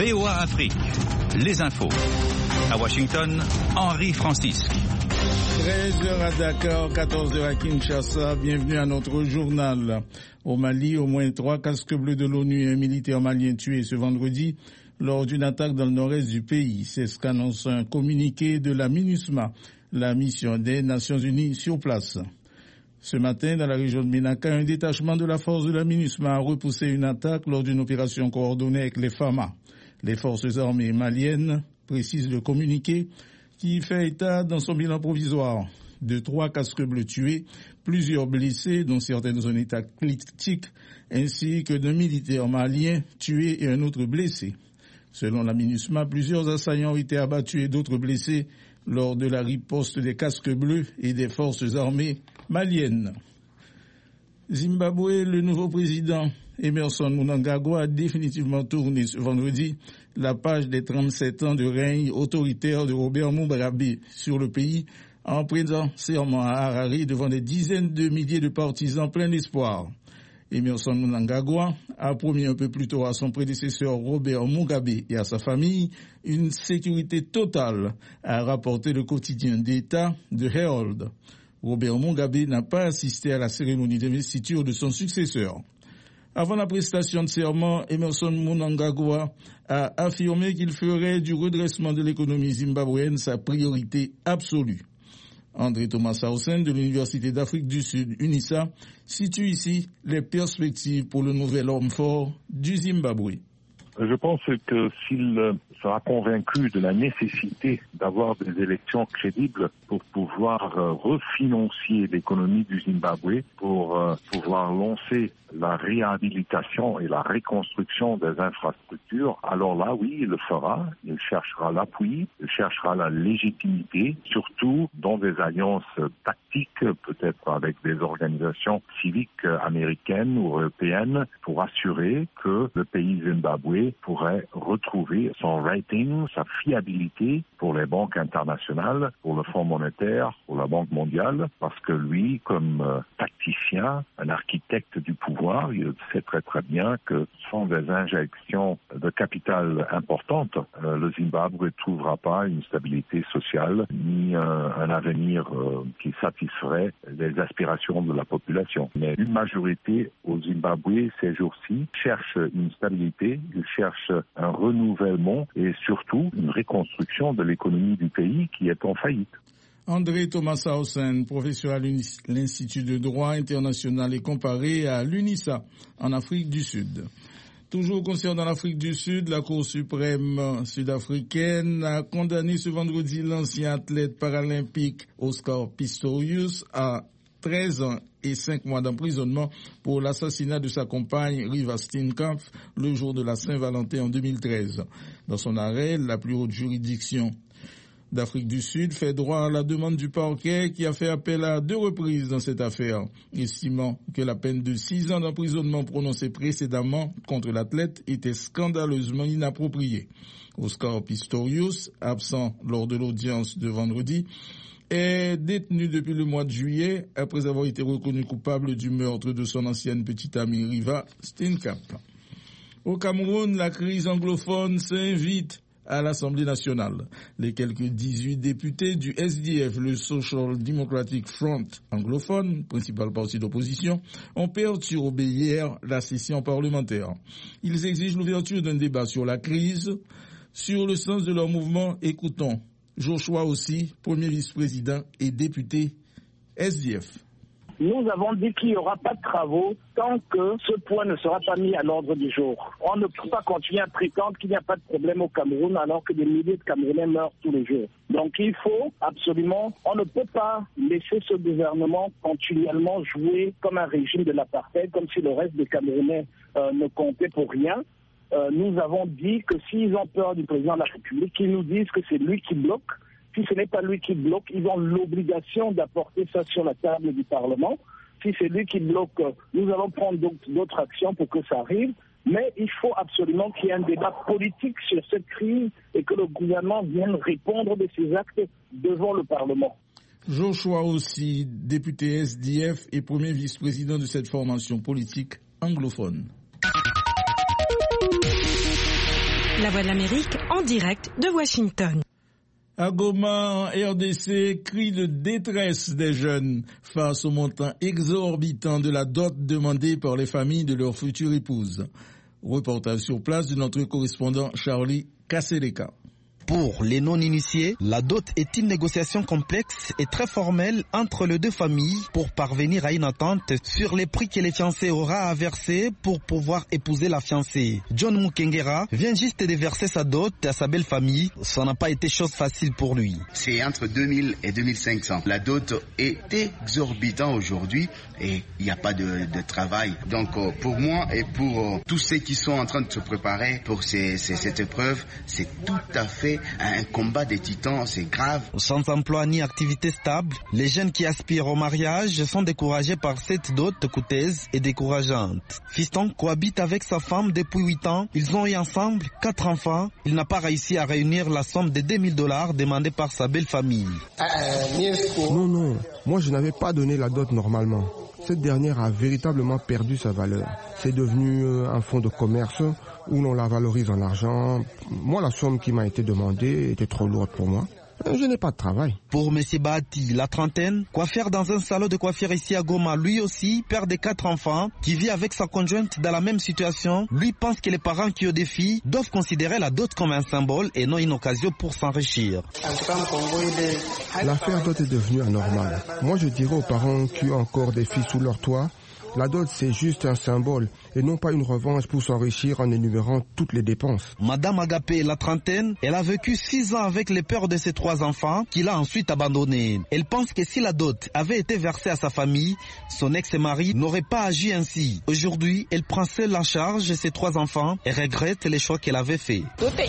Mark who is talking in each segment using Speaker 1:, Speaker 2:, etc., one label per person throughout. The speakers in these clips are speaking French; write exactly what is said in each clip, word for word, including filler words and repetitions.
Speaker 1: V O A Afrique, les infos. À Washington, Henri Francisque.
Speaker 2: treize heures à Dakar, quatorze heures à Kinshasa. Bienvenue à notre journal. Au Mali, au moins trois casques bleus de l'ONU et un militaire malien tué ce vendredi lors d'une attaque dans le nord-est du pays. C'est ce qu'annonce un communiqué de la MINUSMA, la mission des Nations Unies sur place. Ce matin, dans la région de Ménaka, un détachement de la force de la MINUSMA a repoussé une attaque lors d'une opération coordonnée avec les F A M A. Les forces armées maliennes précisent le communiqué qui fait état dans son bilan provisoire de trois casques bleus tués, plusieurs blessés, dont certains dans un état critique, ainsi que d'un militaire malien tué et un autre blessé. Selon la MINUSMA, plusieurs assaillants ont été abattus et d'autres blessés lors de la riposte des casques bleus et des forces armées maliennes. Zimbabwe, le nouveau président Emmerson Mnangagwa a définitivement tourné ce vendredi la page des trente-sept ans de règne autoritaire de Robert Mugabe sur le pays en prêtant serment à Harare devant des dizaines de milliers de partisans pleins d'espoir. Emmerson Mnangagwa a promis un peu plus tôt à son prédécesseur Robert Mugabe et à sa famille une sécurité totale, a rapporté le quotidien d'État de Herald. Robert Mugabe n'a pas assisté à la cérémonie d'investiture de son successeur. Avant la prestation de serment, Emmerson Mnangagwa a affirmé qu'il ferait du redressement de l'économie zimbabwéenne sa priorité absolue. André Thomas Hausen de l'Université d'Afrique du Sud, UNISA, situe ici les perspectives pour le nouvel homme fort du Zimbabwe.
Speaker 3: Je pense que s'il sera convaincu de la nécessité d'avoir des élections crédibles pour pouvoir refinancer l'économie du Zimbabwe, pour pouvoir lancer la réhabilitation et la reconstruction des infrastructures, alors là, oui, il le fera. Il cherchera l'appui, il cherchera la légitimité, surtout dans des alliances tactiques, peut-être avec des organisations civiques américaines ou européennes, pour assurer que le pays zimbabwe pourrait retrouver son rating, sa fiabilité pour les banques internationales, pour le Fonds monétaire, pour la Banque mondiale, parce que lui, comme euh, tacticien, un architecte du pouvoir, il sait très très bien que sans des injections de capital importantes, euh, le Zimbabwe ne trouvera pas une stabilité sociale ni un, un avenir euh, qui satisferait les aspirations de la population. Mais une majorité au Zimbabwe ces jours-ci cherche une stabilité, il cherche un renouvellement et surtout une reconstruction de l'économie du pays qui est en faillite.
Speaker 2: André Thomas Hausen, professeur à l'Institut de droit international et comparé à l'UNISA en Afrique du Sud. Toujours concernant l'Afrique du Sud, la Cour suprême sud-africaine a condamné ce vendredi l'ancien athlète paralympique Oscar Pistorius à treize ans et cinq mois d'emprisonnement pour l'assassinat de sa compagne Reeva Steenkamp le jour de la Saint-Valentin en deux mille treize. Dans son arrêt, la plus haute juridiction d'Afrique du Sud fait droit à la demande du parquet qui a fait appel à deux reprises dans cette affaire, estimant que la peine de six ans d'emprisonnement prononcée précédemment contre l'athlète était scandaleusement inappropriée. Oscar Pistorius, absent lors de l'audience de vendredi, est détenu depuis le mois de juillet après avoir été reconnu coupable du meurtre de son ancienne petite amie Reeva Steenkamp. Au Cameroun, la crise anglophone s'invite à l'Assemblée nationale. Les quelques dix-huit députés du S D F, le Social Democratic Front anglophone, principal parti d'opposition, ont perturbé hier la session parlementaire. Ils exigent l'ouverture d'un débat sur la crise, sur le sens de leur mouvement. Écoutons Joshua aussi, premier vice-président et député S D F.
Speaker 4: Nous avons dit qu'il n'y aura pas de travaux tant que ce point ne sera pas mis à l'ordre du jour. On ne peut pas continuer à prétendre qu'il n'y a pas de problème au Cameroun alors que des milliers de Camerounais meurent tous les jours. Donc il faut absolument, on ne peut pas laisser ce gouvernement continuellement jouer comme un régime de l'apartheid, comme si le reste des Camerounais euh, ne comptait pour rien. Euh, nous avons dit que s'ils ont peur du président de la République, qu'ils nous disent que c'est lui qui bloque. Si ce n'est pas lui qui bloque, ils ont l'obligation d'apporter ça sur la table du Parlement. Si c'est lui qui bloque, nous allons prendre d'autres actions pour que ça arrive. Mais il faut absolument qu'il y ait un débat politique sur cette crise et que le gouvernement vienne répondre de ses actes devant le Parlement.
Speaker 2: Joshua aussi, député S D F et premier vice-président de cette formation politique anglophone.
Speaker 5: La Voix de l'Amérique en direct de Washington.
Speaker 2: À Goma, en R D C, cri de détresse des jeunes face au montant exorbitant de la dot demandée par les familles de leur future épouse. Reportage sur place de notre correspondant Charlie Kasseleka.
Speaker 6: Pour les non-initiés, la dot est une négociation complexe et très formelle entre les deux familles pour parvenir à une entente sur les prix que les fiancés aura à verser pour pouvoir épouser la fiancée. John Mukengera vient juste de verser sa dot à sa belle famille. Ça n'a pas été chose facile pour lui.
Speaker 7: C'est entre deux mille et deux mille cinq cents. La dot est exorbitante aujourd'hui et il n'y a pas de, de travail. Donc pour moi et pour tous ceux qui sont en train de se préparer pour ces, ces, cette épreuve, c'est tout à fait un combat des titans, c'est grave.
Speaker 6: Sans emploi ni activité stable, les jeunes qui aspirent au mariage sont découragés par cette dot coûteuse et décourageante. Fiston cohabite avec sa femme depuis huit ans. Ils ont eu ensemble quatre enfants. Il n'a pas réussi à réunir la somme de deux mille dollars demandée par sa belle famille.
Speaker 8: Non, non, moi je n'avais pas donné la dot normalement. Cette dernière a véritablement perdu sa valeur. C'est devenu un fonds de commerce où l'on la valorise en argent. Moi, la somme qui m'a été demandée était trop lourde pour moi. Je n'ai pas de travail.
Speaker 6: Pour M. Bahati, la trentaine, coiffeur dans un salon de coiffure ici à Goma, lui aussi, père de quatre enfants, qui vit avec sa conjointe dans la même situation, lui pense que les parents qui ont des filles doivent considérer la dot comme un symbole et non une occasion pour s'enrichir.
Speaker 8: L'affaire dot est devenue anormale. Moi, je dirais aux parents qui ont encore des filles sous leur toit, la dot, c'est juste un symbole et non pas une revanche pour s'enrichir en énumérant toutes les dépenses.
Speaker 6: Madame Agapé, la trentaine, elle a vécu six ans avec les pères de ses trois enfants qu'il a ensuite abandonnés. Elle pense que si la dot avait été versée à sa famille, son ex-mari n'aurait pas agi ainsi. Aujourd'hui, elle prend seule en charge ses trois enfants et regrette les choix qu'elle avait faits.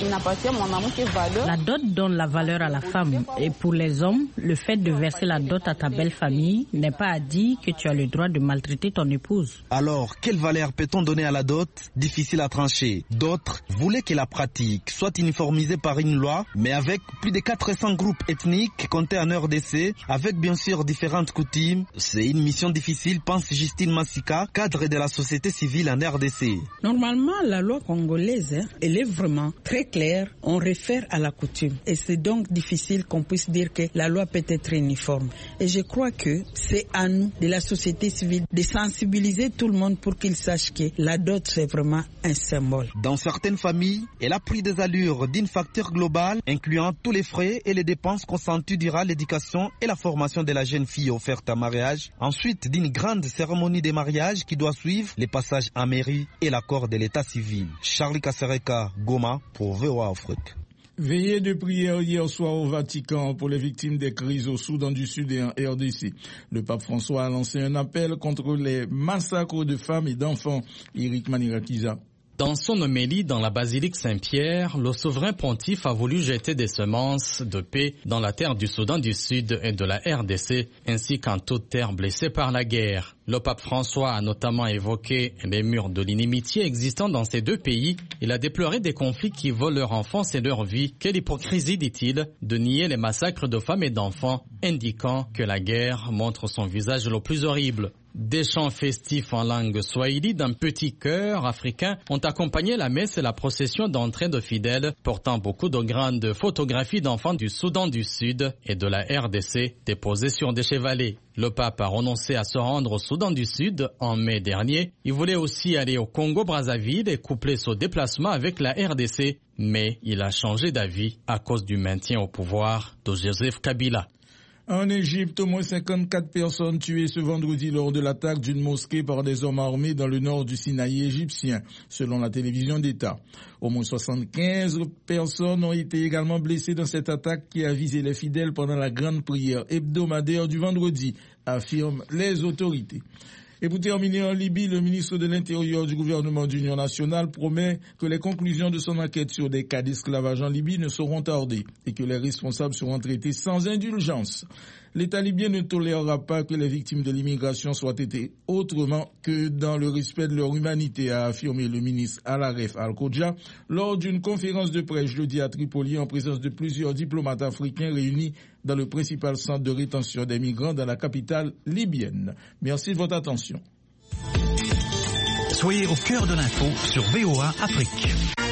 Speaker 9: La dot donne la valeur à la femme et pour les hommes, le fait de verser la dot à ta belle famille n'est pas à dire que tu as le droit de maltraiter ton épouse.
Speaker 6: Alors, quelle valeur peut-on donner à la dot? Difficile à trancher. D'autres voulaient que la pratique soit uniformisée par une loi, mais avec plus de quatre cents groupes ethniques comptés en R D C, avec bien sûr différentes coutumes. C'est une mission difficile, pense Justine Massika, cadre de la société civile en R D C.
Speaker 10: Normalement, la loi congolaise, hein, elle est vraiment très claire. On réfère à la coutume. Et c'est donc difficile qu'on puisse dire que la loi peut être uniforme. Et je crois que c'est à nous, de la société civile, de sensibiliser tout le monde pour qu'il sache que la dot c'est vraiment un symbole.
Speaker 6: Dans certaines familles, elle a pris des allures d'une facture globale incluant tous les frais et les dépenses consenties durant l'éducation et la formation de la jeune fille offerte à mariage. Ensuite, d'une grande cérémonie de mariage qui doit suivre les passages en mairie et l'accord de l'état civil. Charlie Kassereka, Goma pour V O A Afrique.
Speaker 2: Veillée de prière hier soir au Vatican pour les victimes des crises au Soudan du Sud et en R D C. Le pape François a lancé un appel contre les massacres de femmes et d'enfants. Eric Manirakiza.
Speaker 11: Dans son homélie dans la basilique Saint-Pierre, le souverain pontife a voulu jeter des semences de paix dans la terre du Soudan du Sud et de la R D C, ainsi qu'en toute terre blessée par la guerre. Le pape François a notamment évoqué les murs de l'inimitié existant dans ces deux pays. Il a déploré des conflits qui volent leur enfance et leur vie. Quelle hypocrisie, dit-il, de nier les massacres de femmes et d'enfants, indiquant que la guerre montre son visage le plus horrible. Des chants festifs en langue swahili d'un petit chœur africain ont accompagné la messe et la procession d'entrée de fidèles, portant beaucoup de grandes photographies d'enfants du Soudan du Sud et de la R D C déposées sur des chevalets. Le pape a renoncé à se rendre au Soudan du Sud en mai dernier. Il voulait aussi aller au Congo-Brazzaville et coupler ce déplacement avec la R D C, mais il a changé d'avis à cause du maintien au pouvoir de Joseph Kabila.
Speaker 2: En Égypte, au moins cinquante-quatre personnes tuées ce vendredi lors de l'attaque d'une mosquée par des hommes armés dans le nord du Sinaï égyptien, selon la télévision d'État. Au moins soixante-quinze personnes ont été également blessées dans cette attaque qui a visé les fidèles pendant la grande prière hebdomadaire du vendredi, affirment les autorités. Et pour terminer en Libye, le ministre de l'Intérieur du gouvernement d'Union nationale promet que les conclusions de son enquête sur des cas d'esclavage en Libye ne seront tardées et que les responsables seront traités sans indulgence. L'État libyen ne tolérera pas que les victimes de l'immigration soient traitées autrement que dans le respect de leur humanité, a affirmé le ministre Alaref Al-Kodja lors d'une conférence de presse jeudi à Tripoli en présence de plusieurs diplomates africains réunis dans le principal centre de rétention des migrants dans la capitale libyenne. Merci de votre attention.
Speaker 1: Soyez au cœur de l'info sur V O A Afrique.